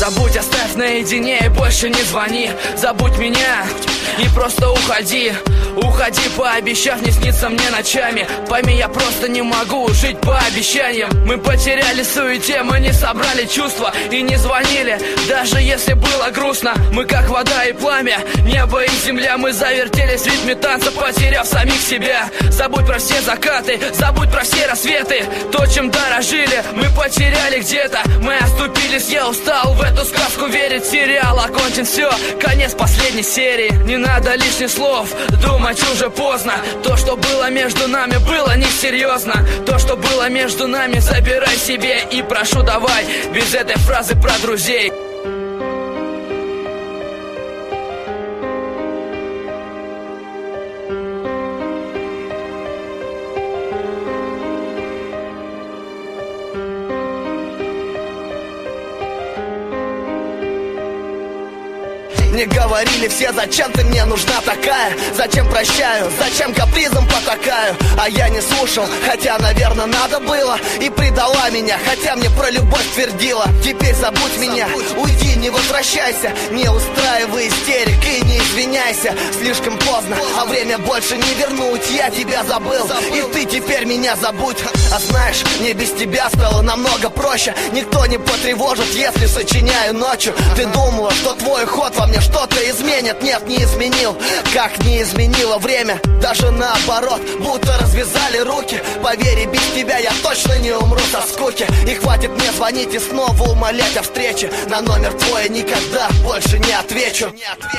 Забудь, оставь наедине и больше не звони. Забудь меня и просто уходи. Уходи, пообещав не сниться мне ночами. Пойми, я просто не могу жить по обещаниям. Мы потеряли суете, мы не собрали чувства и не звонили, даже если было грустно. Мы как вода и пламя, небо и земля. Мы завертелись в ритме танца, потеряв самих себя. Забудь про все закаты, забудь про все рассветы. То, чем дорожили, мы потеряли где-то. Мы оступились, я устал в эту сказку верить. Сериал окончен, все, конец последней серии. Не надо лишних слов, думать уже поздно. То, что было между нами, было несерьезно. То, что было между нами, забирай себе. И прошу, давай, без этой фразы про друзей. Мне говорили все, зачем ты мне нужна такая? Зачем прощаю, зачем капризом потакаю? А я не слушал, хотя, наверное, надо было. И предала меня, хотя мне про любовь твердила. Теперь забудь меня, уйди, не возвращайся. Не устраивай истерик и не извиняйся. Слишком поздно, а время больше не вернуть. Я тебя забыл, и ты теперь меня забудь. А знаешь, мне без тебя стало намного проще. Никто не потревожит, если сочиняю ночью. Ты думала, что твой ход во мне что-то изменит? Нет, не изменил. Как не изменило время, даже наоборот. Будто развязали руки. Поверь, без тебя я точно не умру со скуки. И хватит мне звонить и снова умолять о встрече. На номер твой никогда больше не отвечу.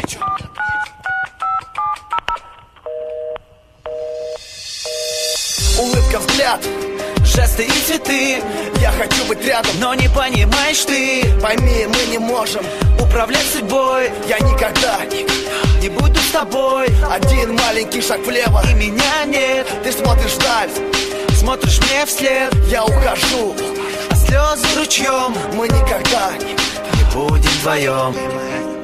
Улыбка, взгляд, жесты и цветы. Я хочу быть рядом, но не понимаешь ты. Пойми, мы не можем управлять судьбой. Я никогда не буду с тобой. Один маленький шаг влево, и меня нет. Ты смотришь вдаль, смотришь мне вслед. Я ухожу, а слезы ручьем. Мы никогда не будем вдвоем.